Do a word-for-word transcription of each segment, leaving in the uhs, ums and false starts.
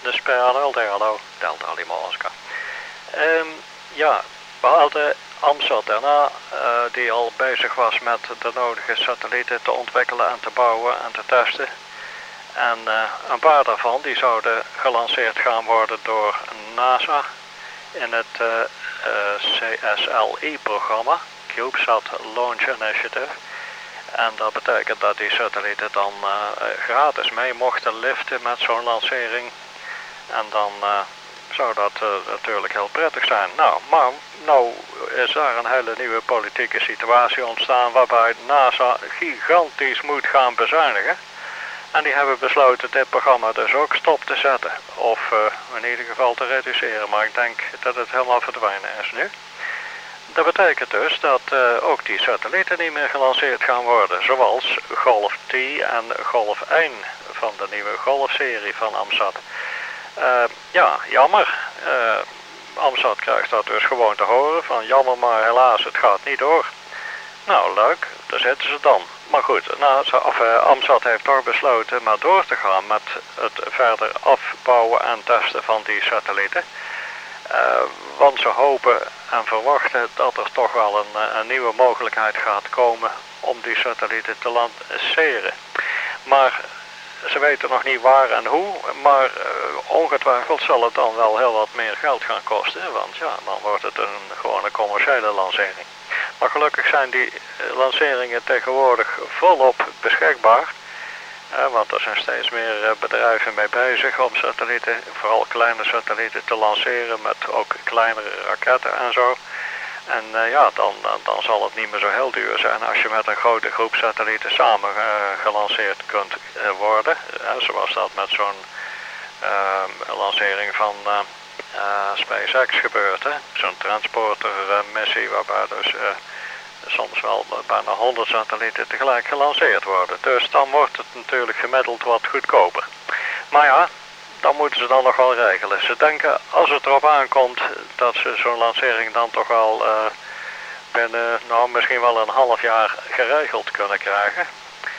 de Sperano Delta, Delta Lima Oscar. Um, ja, we hadden AMSAT daarna, uh, die al bezig was met de nodige satellieten te ontwikkelen en te bouwen en te testen. En uh, een paar daarvan die zouden gelanceerd gaan worden door NASA in het uh, uh, C S L I-programma, CubeSat Launch Initiative. En dat betekent dat die satellieten dan uh, gratis mee mochten liften met zo'n lancering. En dan uh, zou dat uh, natuurlijk heel prettig zijn. Nou, maar nou is daar een hele nieuwe politieke situatie ontstaan waarbij NASA gigantisch moet gaan bezuinigen. En die hebben besloten dit programma dus ook stop te zetten. Of uh, in ieder geval te reduceren. Maar ik denk dat het helemaal verdwijnen is nu. Dat betekent dus dat uh, ook die satellieten niet meer gelanceerd gaan worden. Zoals Golf T en Golf één van de nieuwe Golf-serie van AMSAT. Uh, ja, jammer. Uh, AMSAT krijgt dat dus gewoon te horen. Van jammer, maar helaas, het gaat niet door. Nou, leuk. Daar zitten ze dan. Maar goed, NASA, of, uh, AMSAT heeft toch besloten maar door te gaan met het verder afbouwen en testen van die satellieten. Uh, want ze hopen en verwachten dat er toch wel een, een nieuwe mogelijkheid gaat komen om die satellieten te lanceren. Maar ze weten nog niet waar en hoe, maar uh, ongetwijfeld zal het dan wel heel wat meer geld gaan kosten, want ja, dan wordt het een gewone commerciële lancering. Maar gelukkig zijn die lanceringen tegenwoordig volop beschikbaar. Uh, want er zijn steeds meer uh, bedrijven mee bezig om satellieten, vooral kleine satellieten te lanceren met ook kleinere raketten en zo. En uh, ja, dan, dan, dan zal het niet meer zo heel duur zijn als je met een grote groep satellieten samen uh, gelanceerd kunt uh, worden. Uh, zoals dat met zo'n uh, lancering van uh, uh, SpaceX gebeurt. Zo'n transporter uh, missie waarbij dus uh, soms wel bijna honderd satellieten tegelijk gelanceerd worden. Dus dan wordt het natuurlijk gemiddeld wat goedkoper. Maar ja, dan moeten ze dan nog wel regelen. Ze denken, als het erop aankomt, dat ze zo'n lancering dan toch wel uh, binnen, nou misschien wel een half jaar geregeld kunnen krijgen.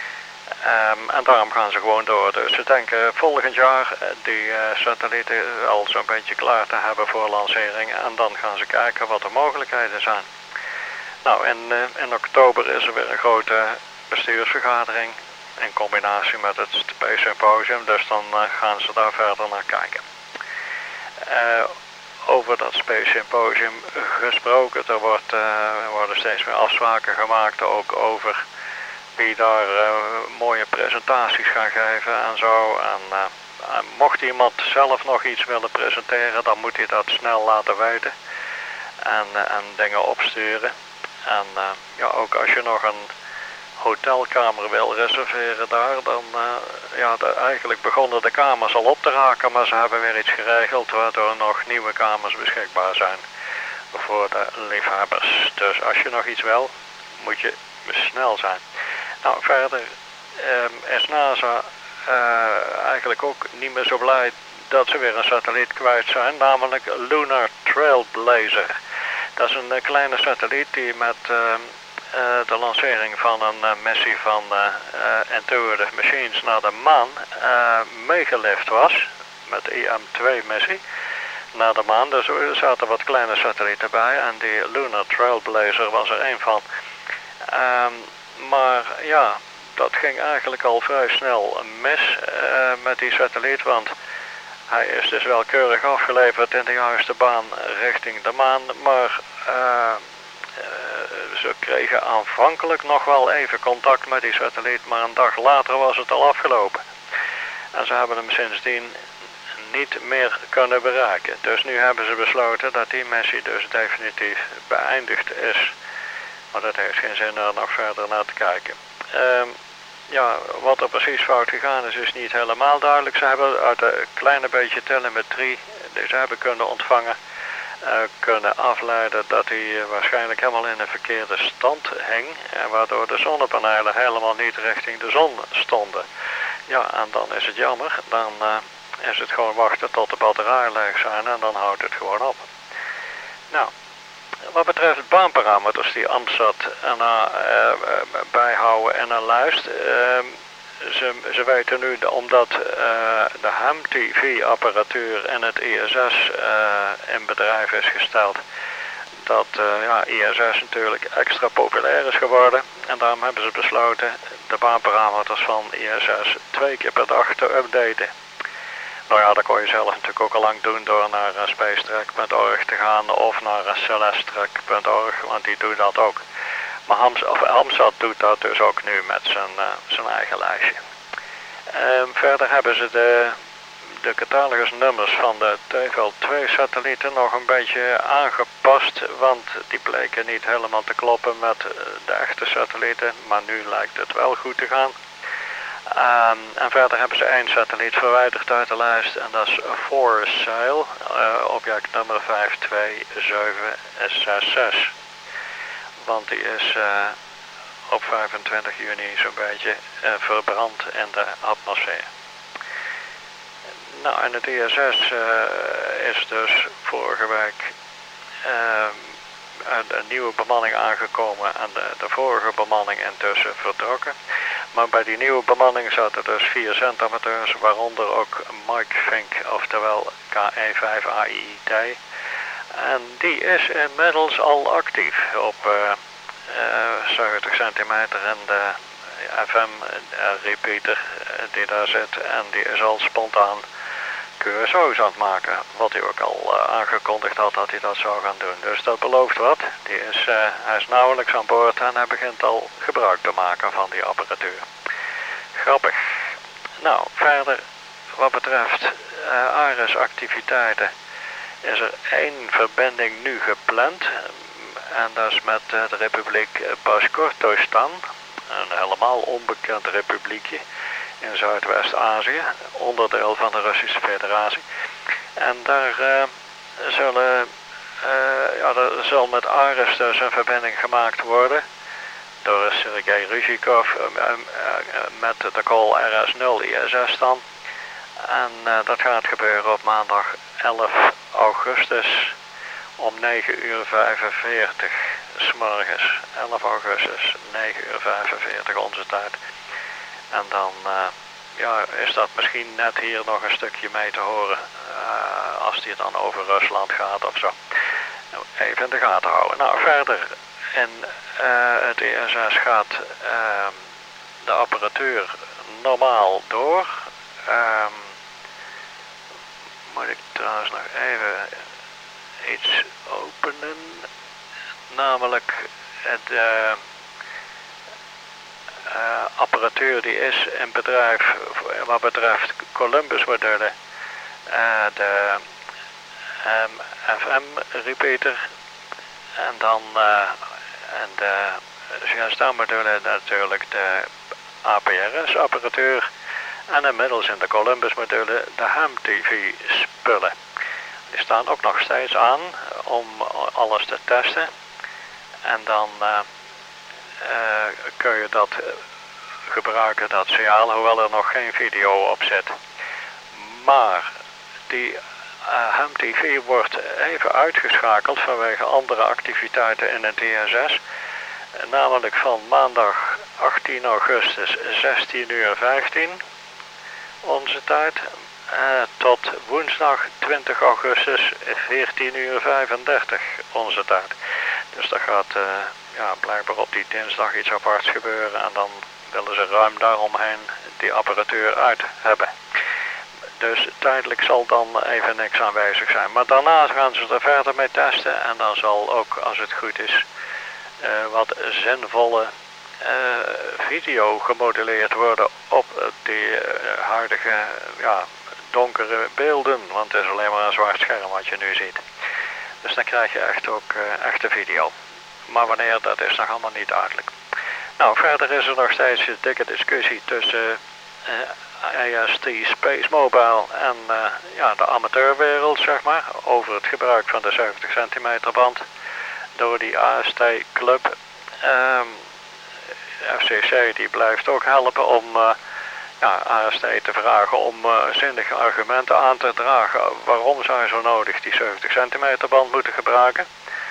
Um, en daarom gaan ze gewoon door. Dus ze denken volgend jaar die uh, satellieten al zo'n beetje klaar te hebben voor lancering. En dan gaan ze kijken wat de mogelijkheden zijn. Nou, in, uh, in oktober is er weer een grote bestuursvergadering in combinatie met het Space Symposium, dus dan uh, gaan ze daar verder naar kijken. Uh, over dat Space Symposium gesproken, er, wordt, uh, er worden steeds meer afspraken gemaakt, ook over wie daar uh, mooie presentaties gaan geven en zo. En, uh, en mocht iemand zelf nog iets willen presenteren, dan moet hij dat snel laten weten en, uh, en dingen opsturen. En uh, ja, ook als je nog een hotelkamer wil reserveren daar, dan uh, ja, de, eigenlijk begonnen de kamers al op te raken, maar ze hebben weer iets geregeld waardoor nog nieuwe kamers beschikbaar zijn voor de liefhebbers. Dus als je nog iets wil, moet je snel zijn. Nou, verder um, is NASA uh, eigenlijk ook niet meer zo blij dat ze weer een satelliet kwijt zijn, namelijk Lunar Trailblazer. Dat is een uh, kleine satelliet die met uh, uh, de lancering van een uh, missie van uh, uh, Intuitive Machines naar de maan uh, meegelift was, met de I M twee missie naar de maan. Dus er zaten wat kleine satellieten bij en die Lunar Trailblazer was er een van. Um, maar ja, dat ging eigenlijk al vrij snel mis uh, met die satelliet, want hij is dus wel keurig afgeleverd in de juiste baan richting de maan, maar uh, uh, ze kregen aanvankelijk nog wel even contact met die satelliet, maar een dag later was het al afgelopen. En ze hebben hem sindsdien niet meer kunnen bereiken. Dus nu hebben ze besloten dat die missie dus definitief beëindigd is. Maar dat heeft geen zin er nog verder naar te kijken. Uh, Ja, wat er precies fout gegaan is, is niet helemaal duidelijk. Ze hebben uit een kleine beetje telemetrie die ze hebben kunnen ontvangen, uh, kunnen afleiden dat hij uh, waarschijnlijk helemaal in een verkeerde stand hing. En waardoor de zonnepanelen helemaal niet richting de zon stonden. Ja, en dan is het jammer. Dan uh, is het gewoon wachten tot de batterijen leeg zijn en dan houdt het gewoon op. Nou. Wat betreft baanparameters die AMSAT erna uh, bijhouden en een lijst, uh, ze, ze weten nu, omdat uh, de H M T V-apparatuur en het I S S uh, in bedrijf is gesteld, dat uh, ja, I S S natuurlijk extra populair is geworden. En daarom hebben ze besloten de baanparameters van I S S twee keer per dag te updaten. Nou ja, dat kon je zelf natuurlijk ook al lang doen door naar uh, spacetrack punt org te gaan of naar uh, celestetrack punt org, want die doet dat ook. Maar Hams, of Hamsat doet dat dus ook nu met zijn, uh, zijn eigen lijstje. Uh, verder hebben ze de, de catalogusnummers van de T V L twee satellieten nog een beetje aangepast, want die bleken niet helemaal te kloppen met de echte satellieten, maar nu lijkt het wel goed te gaan. Um, en verder hebben ze één satelliet verwijderd uit de lijst en dat is Forsail, uh, object nummer vijf twee zeven zes zes. Want die is uh, op vijfentwintig juni zo'n beetje uh, verbrand in de atmosfeer. Nou, en het I S S uh, is dus vorige week uh, een nieuwe bemanning aangekomen en de, de vorige bemanning intussen vertrokken. Maar bij die nieuwe bemanning zaten dus vier zendamateurs, waaronder ook Mike Fink, oftewel K E vijf A I I T. En die is inmiddels al actief op uh, uh, zeventig centimeter en de F M-repeater die daar zit. En die is al spontaan Q S O's aan het maken, wat hij ook al uh, aangekondigd had dat hij dat zou gaan doen. Dus dat belooft wat. Die is, uh, hij is nauwelijks aan boord en hij begint al gebruik te maken van die apparatuur. Grappig. Nou, verder wat betreft uh, Ares-activiteiten is er één verbinding nu gepland. En dat is met uh, de Republiek Bashkortostan, een helemaal onbekend republiekje in Zuidwest-Azië, onderdeel van de Russische Federatie. En daar uh, zullen, uh, ja, er zal met Ares dus een verbinding gemaakt worden door Sergei Ryzhikov uh, uh, met de call R S nul I S S dan. En uh, dat gaat gebeuren op maandag elf augustus om negen uur vijfenveertig 's morgens. elf augustus, negen uur vijfenveertig onze tijd. En dan uh, ja, is dat misschien net hier nog een stukje mee te horen uh, als die dan over Rusland gaat of zo. Even in de gaten houden. Nou, verder in uh, het I S S gaat uh, de apparatuur normaal door. Um, moet ik trouwens nog even iets openen. Namelijk het uh, uh, apparatuur die is in bedrijf wat betreft Columbus modellen. Uh, de um, F M-repeater en dan uh, en de G S M-modellen natuurlijk de A P R S-apparatuur en inmiddels in de Columbus-modellen de H M T V-spullen. Die staan ook nog steeds aan om alles te testen en dan uh, uh, kun je dat gebruiken, dat signaal, hoewel er nog geen video op zit. Maar die uh, H M T V wordt even uitgeschakeld vanwege andere activiteiten in het I S S. Namelijk van maandag achttien augustus zestien uur vijftien onze tijd uh, tot woensdag twintig augustus veertien uur vijfendertig onze tijd. Dus dat gaat uh, ja, blijkbaar op die dinsdag iets aparts gebeuren en dan willen ze ruim daaromheen die apparatuur uit hebben. Dus tijdelijk zal dan even niks aanwezig zijn. Maar daarna gaan ze er verder mee testen en dan zal ook, als het goed is, uh, wat zinvolle uh, video gemodelleerd worden op die uh, huidige ja, donkere beelden. Want het is alleen maar een zwart scherm wat je nu ziet. Dus dan krijg je echt ook uh, echte video. Maar wanneer, dat is nog allemaal niet duidelijk. Nou, verder is er nog steeds een dikke discussie tussen uh, A S T Space Mobile en uh, ja, de amateurwereld, zeg maar, over het gebruik van de zeventig centimeter band door die A S T Club. Um, F C C die blijft ook helpen om uh, ja, A S T te vragen om uh, zinnige argumenten aan te dragen waarom zij zo nodig die zeventig centimeter band moeten gebruiken.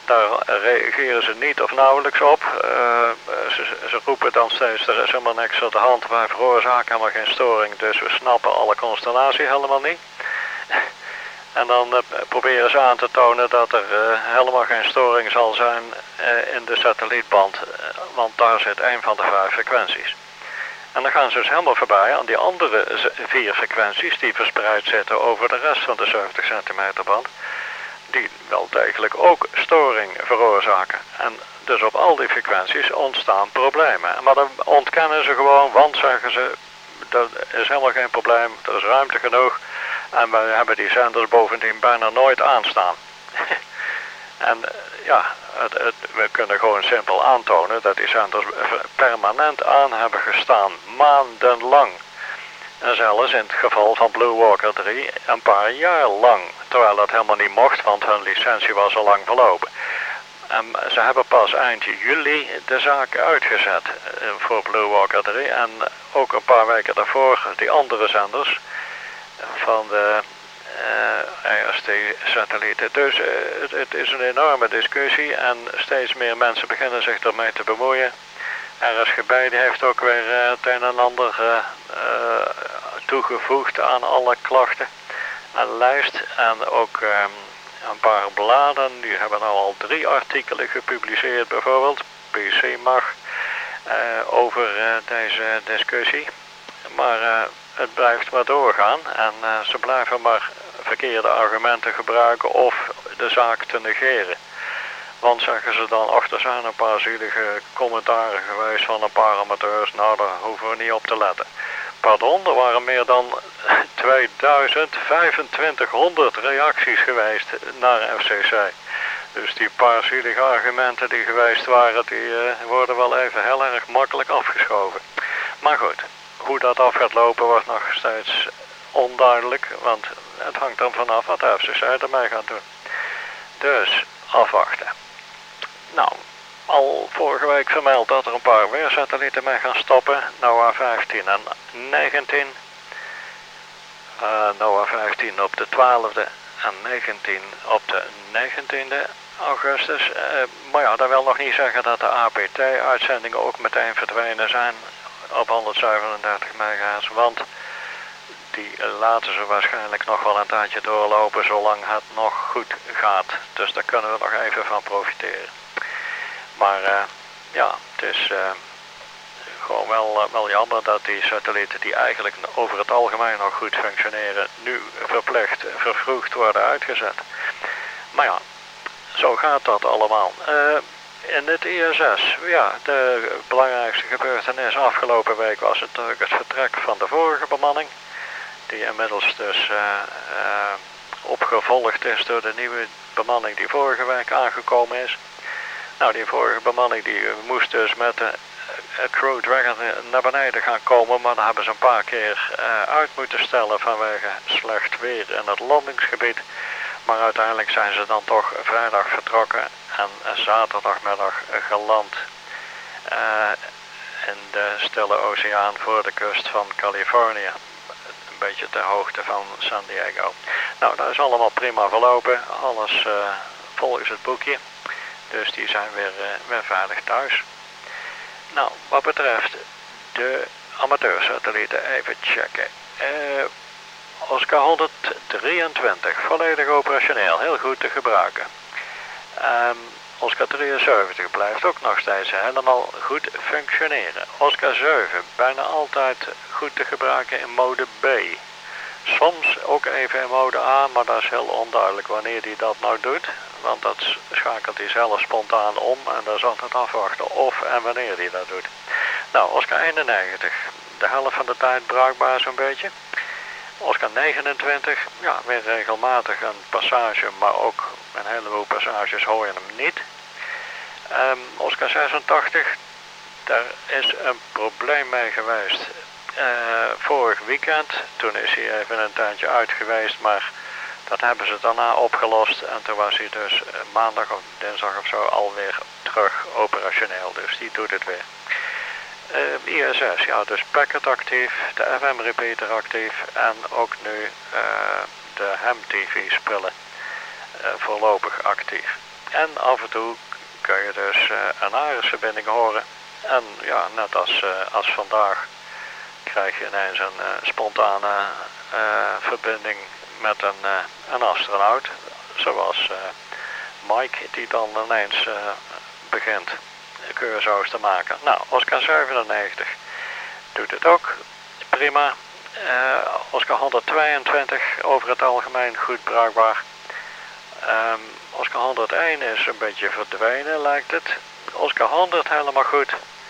Daar reageren ze niet of nauwelijks op. Uh, ze, ze roepen dan steeds, er is helemaal niks aan de hand, wij veroorzaken helemaal geen storing, dus we snappen alle constellatie helemaal niet. En dan uh, proberen ze aan te tonen dat er uh, helemaal geen storing zal zijn uh, in de satellietband, uh, want daar zit een van de vijf frequenties. En dan gaan ze dus helemaal voorbij aan die andere vier frequenties die verspreid zitten over de rest van de zeventig centimeter band, die wel degelijk ook storing veroorzaken. En dus op al die frequenties ontstaan problemen. Maar dan ontkennen ze gewoon, want zeggen ze, dat is helemaal geen probleem, er is ruimte genoeg en wij hebben die zenders bovendien bijna nooit aanstaan. En ja, het, het, we kunnen gewoon simpel aantonen dat die zenders permanent aan hebben gestaan, maandenlang. En zelfs in het geval van Blue Walker drie een paar jaar lang. Terwijl dat helemaal niet mocht, want hun licentie was al lang verlopen. En ze hebben pas eind juli de zaak uitgezet uh, voor Blue Walker drie. En ook een paar weken daarvoor die andere zenders van de uh, R S T-satellieten. Dus uh, het, het is een enorme discussie en steeds meer mensen beginnen zich ermee te bemoeien. R S G B die heeft ook weer uh, het een en ander uh, uh, toegevoegd aan alle klachten. Een lijst en ook um, een paar bladen. Die hebben nou al drie artikelen gepubliceerd bijvoorbeeld. P C mag uh, over uh, deze discussie. Maar uh, het blijft maar doorgaan en uh, ze blijven maar verkeerde argumenten gebruiken of de zaak te negeren. Want zeggen ze dan, ach, er zijn een paar zielige commentaren geweest van een paar amateurs, nou daar hoeven we niet op te letten. Pardon, er waren meer dan tweeduizend vijfentwintighonderd reacties geweest naar F C C. Dus die paar zielige argumenten die geweest waren, die uh, worden wel even heel erg makkelijk afgeschoven. Maar goed, hoe dat af gaat lopen wordt nog steeds onduidelijk, want het hangt dan vanaf wat de F C C ermee gaat doen. Dus, afwachten. Nou, al vorige week vermeld dat er een paar weersatellieten mee gaan stoppen. NOAA vijftien en negentien. Uh, NOAA vijftien op de twaalfde en negentien op de negentiende augustus. Uh, maar ja, dat wil nog niet zeggen dat de A P T-uitzendingen ook meteen verdwenen zijn op honderdzevenendertig megahertz. Want die laten ze waarschijnlijk nog wel een tijdje doorlopen zolang het nog goed gaat. Dus daar kunnen we nog even van profiteren. Maar uh, ja, het is uh, gewoon wel, uh, wel jammer dat die satellieten die eigenlijk over het algemeen nog goed functioneren, nu verplicht vervroegd worden uitgezet. Maar ja, zo gaat dat allemaal. Uh, in het I S S, ja, de belangrijkste gebeurtenis afgelopen week was natuurlijk het vertrek van de vorige bemanning. Die inmiddels dus uh, uh, opgevolgd is door de nieuwe bemanning die vorige week aangekomen is. Nou, die vorige bemanning die moest dus met de Crew Dragon naar beneden gaan komen, maar dat hebben ze een paar keer uh, uit moeten stellen vanwege slecht weer in het landingsgebied. Maar uiteindelijk zijn ze dan toch vrijdag vertrokken en zaterdagmiddag geland uh, in de Stille Oceaan voor de kust van Californië. Een beetje ter hoogte van San Diego. Nou, dat is allemaal prima verlopen. Alles uh, volgens het boekje. Dus die zijn weer, uh, weer veilig thuis. Nou, wat betreft de amateursatellieten, even checken. Uh, Oscar honderddrieëntwintig, volledig operationeel, heel goed te gebruiken. Um, Oscar drieënzeventig blijft ook nog steeds helemaal goed functioneren. Oscar zeven, bijna altijd goed te gebruiken in mode B. Soms ook even in mode A, maar dat is heel onduidelijk wanneer hij dat nou doet. Want dat schakelt hij zelf spontaan om en dat is altijd afwachten of en wanneer hij dat doet. Nou, Oscar eenennegentig, de helft van de tijd bruikbaar zo'n beetje. Oscar negenentwintig, ja, weer regelmatig een passage, maar ook een heleboel passages hoor je hem niet. Um, Oscar zesentachtig, daar is een probleem mee geweest. Uh, vorig weekend, toen is hij even een tijdje uit geweest, maar dat hebben ze daarna opgelost. En toen was hij dus uh, maandag of dinsdag of zo alweer terug operationeel, dus die doet het weer. Uh, I S S, ja, dus Packet actief, de F M repeater actief en ook nu uh, de Ham T V spullen uh, voorlopig actief. En af en toe kun je dus uh, een aardverbinding horen. En ja, net als, uh, als vandaag krijg je ineens een uh, spontane uh, verbinding met een, uh, een astronaut. Zoals uh, Mike, die dan ineens uh, begint cursus te maken. Nou, Oscar zevenennegentig doet het ook prima. Uh, Oscar honderdtweeëntwintig over het algemeen goed bruikbaar. Um, Oscar honderdéén is een beetje verdwenen, lijkt het. Oscar honderd helemaal goed.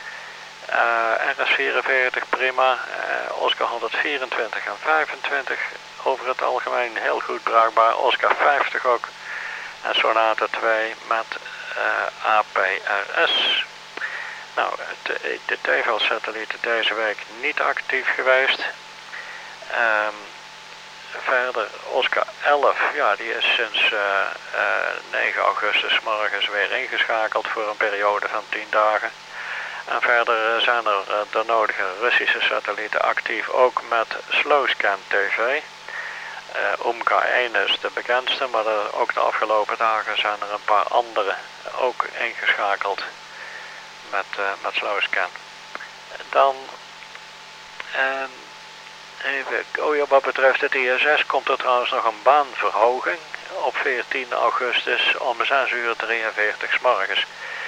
Uh, R S vierenveertig prima. Uh, Oscar honderdvierentwintig en vijfentwintig over het algemeen heel goed bruikbaar. Oscar vijftig ook. En Sonata twee met uh, A P R S. Nou, de, de T V L-satelliet deze week niet actief geweest. Um, verder Oscar elf, ja, die is sinds uh, uh, negen augustus morgens weer ingeschakeld voor een periode van tien dagen. En verder zijn er uh, de nodige Russische satellieten actief, ook met Slowscan T V. Uh, O M K één is de bekendste, maar de, ook de afgelopen dagen zijn er een paar andere ook ingeschakeld met, uh, met Slowscan. Dan, uh, even, oh ja, wat betreft het I S S komt er trouwens nog een baanverhoging op veertien augustus om zes uur drieënveertig 's morgens.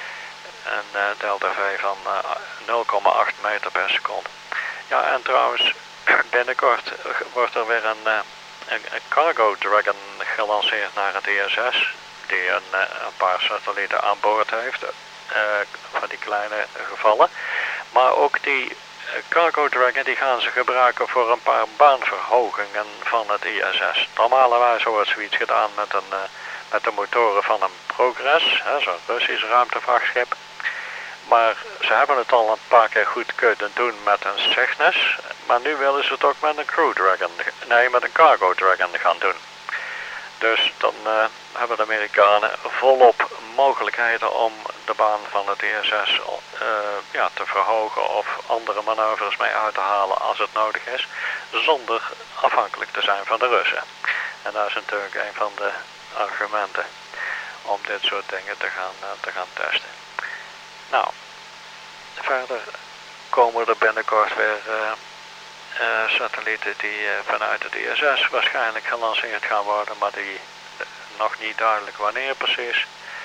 En uh, delta V van uh, nul komma acht meter per seconde. Ja, en trouwens, binnenkort wordt er weer een, uh, een, een Cargo Dragon gelanceerd naar het I S S. Die een, uh, een paar satellieten aan boord heeft. Uh, van die kleine gevallen. Maar ook die uh, Cargo Dragon die gaan ze gebruiken voor een paar baanverhogingen van het I S S. Normalerwijs wordt zoiets gedaan met, een, uh, met de motoren van een Progress. Zo'n Russisch ruimtevachtschip. Maar ze hebben het al een paar keer goed kunnen doen met een Cygnus. Maar nu willen ze het ook met een Crew Dragon, nee, met een Cargo Dragon gaan doen. Dus dan uh, hebben de Amerikanen volop mogelijkheden om de baan van het I S S uh, ja, te verhogen of andere manoeuvres mee uit te halen als het nodig is. Zonder afhankelijk te zijn van de Russen. En dat is natuurlijk een van de argumenten om dit soort dingen te gaan, uh, te gaan testen. Nou, verder komen er binnenkort weer uh, uh, satellieten die uh, vanuit het I S S waarschijnlijk gelanceerd gaan worden, maar die uh, nog niet duidelijk wanneer precies.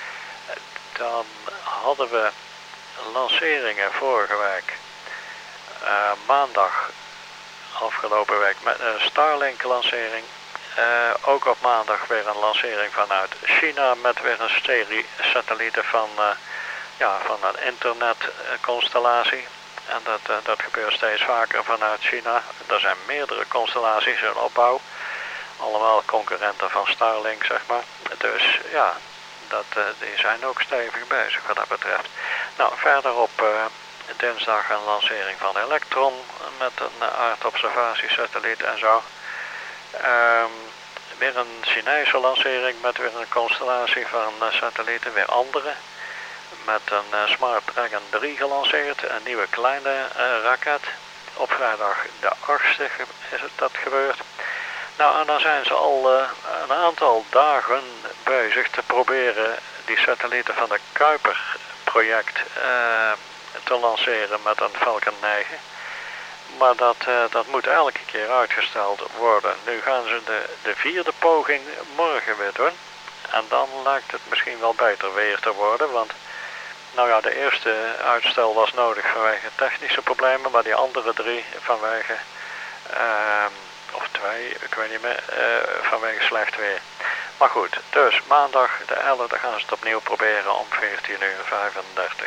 Dan hadden we lanceringen vorige week, uh, maandag afgelopen week met een Starlink lancering. Uh, ook op maandag weer een lancering vanuit China met weer een serie satellieten van... Uh, Ja, van een internetconstellatie. En dat, uh, dat gebeurt steeds vaker vanuit China. Er zijn meerdere constellaties in opbouw. Allemaal concurrenten van Starlink, zeg maar. Dus ja, dat, uh, die zijn ook stevig bezig wat dat betreft. Nou, verder op uh, dinsdag een lancering van Electron met een uh, aardobservatiesatelliet en zo. Um, weer een Chinese lancering met weer een constellatie van uh, satellieten, weer andere. Met een uh, Smart Dragon drie gelanceerd, een nieuwe kleine uh, raket. Op vrijdag de achtste is het dat gebeurd. Nou, en dan zijn ze al uh, een aantal dagen bezig te proberen die satellieten van de Kuiper-project uh, te lanceren met een Falcon negen. Maar dat, uh, dat moet elke keer uitgesteld worden. Nu gaan ze de, de vierde poging morgen weer doen. En dan lijkt het misschien wel beter weer te worden, want... Nou ja, de eerste uitstel was nodig vanwege technische problemen, maar die andere drie vanwege, uh, of twee, ik weet niet meer, uh, vanwege slecht weer. Maar goed, dus maandag de elfde gaan ze het opnieuw proberen om veertien uur vijfendertig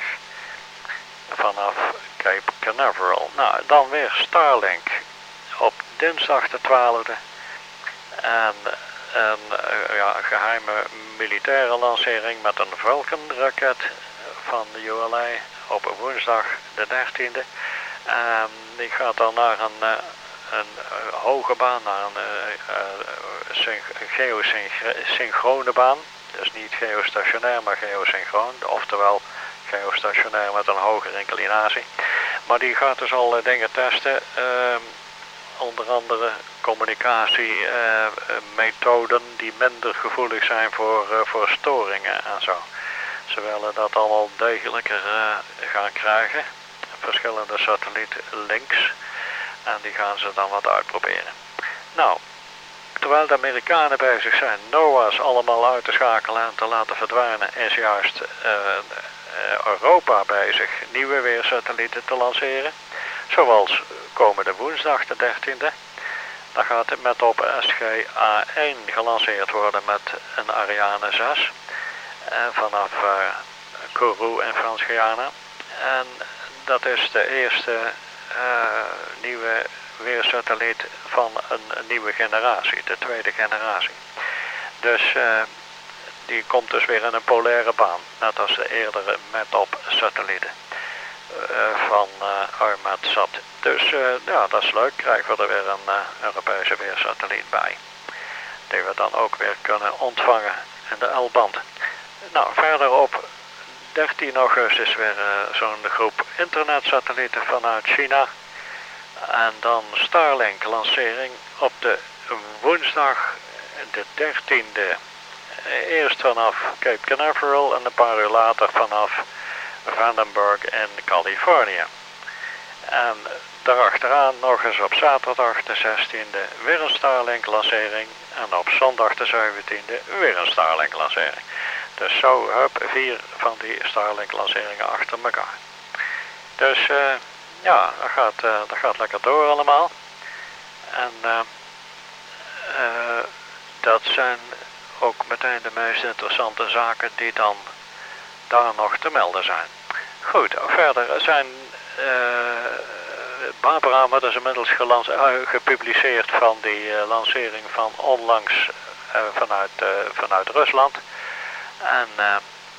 vanaf Cape Canaveral. Nou, dan weer Starlink op dinsdag de twaalfde en een uh, ja, geheime militaire lancering met een Vulcan raket van de U L A op woensdag de dertiende. En die gaat dan naar een, uh, een uh, hoge baan, naar een uh, uh, geosynchrone baan. Dus niet geostationair, maar geosynchroon. Oftewel geostationair met een hogere inclinatie. Maar die gaat dus al uh, dingen testen. Uh, onder andere communicatiemethoden uh, die minder gevoelig zijn voor, uh, voor storingen en zo. Ze willen dat allemaal degelijker uh, gaan krijgen. Verschillende satellietlinks. En die gaan ze dan wat uitproberen. Nou, terwijl de Amerikanen bezig zijn NOAA's allemaal uit te schakelen en te laten verdwijnen, is juist uh, Europa bezig nieuwe weersatellieten te lanceren. Zoals komende woensdag de dertiende. Dan gaat het met op S G A één gelanceerd worden met een Ariane zes. Uh, vanaf uh, Kourou in Frans-Guyana. En dat is de eerste uh, nieuwe weersatelliet van een, een nieuwe generatie, de tweede generatie. Dus uh, die komt dus weer in een polaire baan, net als de eerdere METOP-satellieten uh, van uh, Armatsat. Dus uh, ja, dat is leuk, krijgen we er weer een uh, Europese weersatelliet bij. Die we dan ook weer kunnen ontvangen in de L-band. Nou, verder op dertien augustus weer uh, zo'n groep internetsatellieten vanuit China. En dan Starlink lancering op de woensdag de dertiende. Eerst vanaf Cape Canaveral en een paar uur later vanaf Vandenberg in Californië. En daarachteraan nog eens op zaterdag de zestiende weer een Starlink lancering. En op zondag de zeventiende weer een Starlink lancering. Dus zo hup, vier van die Starlink lanceringen achter elkaar. Dus uh, ja, dat gaat, uh, dat gaat lekker door allemaal. En uh, uh, dat zijn ook meteen de meest interessante zaken die dan daar nog te melden zijn. Goed, verder zijn uh, Barbara, dat is inmiddels gelans- uh, gepubliceerd van die uh, lancering van onlangs uh, vanuit, uh, vanuit Rusland. En uh,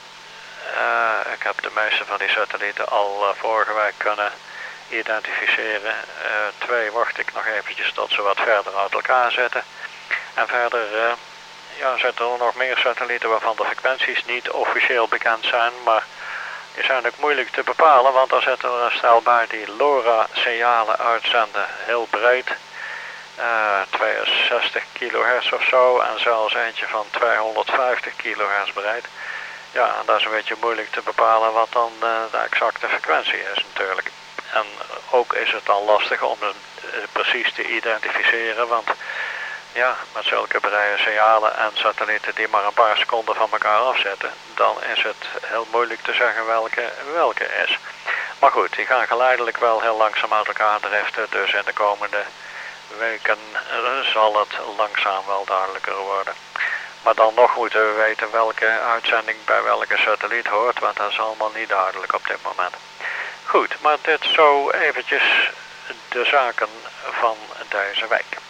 uh, ik heb de meeste van die satellieten al uh, vorige week kunnen identificeren. Uh, twee wacht ik nog eventjes tot ze wat verder uit elkaar zitten. En verder uh, ja, zitten er nog meer satellieten waarvan de frequenties niet officieel bekend zijn. Maar die zijn ook moeilijk te bepalen, want dan zitten er een stel bij die LoRa-signalen uitzenden. Heel breed. Uh, tweeënzestig kilohertz of zo en zelfs eentje van tweehonderdvijftig kilohertz breed. Ja, en dat is een beetje moeilijk te bepalen wat dan uh, de exacte frequentie is natuurlijk. En ook is het dan lastig om het uh, precies te identificeren, want ja, met zulke brede signalen en satellieten die maar een paar seconden van elkaar afzetten, dan is het heel moeilijk te zeggen welke welke is. Maar goed, die gaan geleidelijk wel heel langzaam uit elkaar driften, dus in de komende weken zal het langzaam wel duidelijker worden. Maar dan nog moeten we weten welke uitzending bij welke satelliet hoort, want dat is allemaal niet duidelijk op dit moment. Goed, maar dit zo eventjes de zaken van deze week.